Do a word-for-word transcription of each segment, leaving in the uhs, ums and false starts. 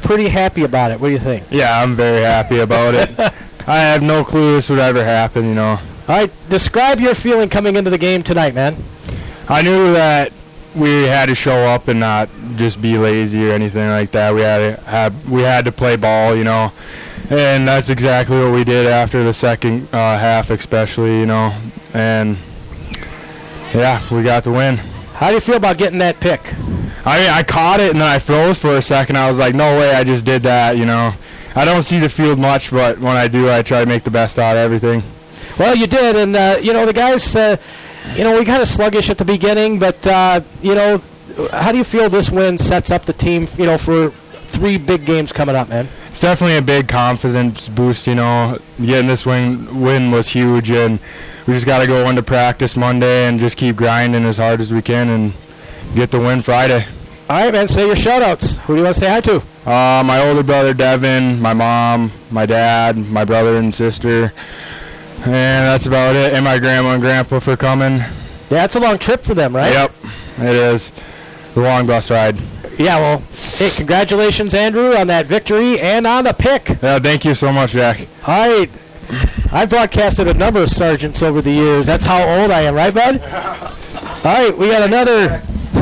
pretty happy about it. What do you think? Yeah, I'm very happy about it. I have no clue this would ever happen, you know. All right, describe your feeling coming into the game tonight, man. I knew that we had to show up and not just be lazy or anything like that. We had to have, we had to play ball, you know, and that's exactly what we did after the second uh, half, especially, you know, and yeah, we got the win. How do you feel about getting that pick? I mean, I caught it and then I froze for a second. I was like, no way, I just did that, you know. I don't see the field much, but when I do, I try to make the best out of everything. Well, you did, and, uh, you know, the guys, uh, you know, we kind of sluggish at the beginning, but, uh, you know, how do you feel this win sets up the team, you know, for three big games coming up, man? It's definitely a big confidence boost, you know. Getting this win, win was huge, and we just got to go into practice Monday and just keep grinding as hard as we can and get the win Friday. All right, man, say your shout-outs. Who do you want to say hi to? Uh, my older brother, Devin, my mom, my dad, my brother and sister, and that's about it, and my grandma and grandpa for coming. Yeah, it's a long trip for them, right? Yep, it is. The long bus ride. Yeah, well, hey, congratulations, Andrew, on that victory and on the pick. Yeah, thank you so much, Jack. All right. I've broadcasted a number of sergeants over the years. That's how old I am, right, bud? All right, we got another.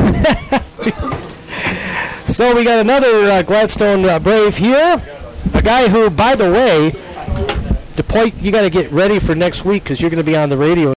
So we got another uh, Gladstone uh, Brave here. A guy who, by the way, DePoy, you got to get ready for next week because you're going to be on the radio.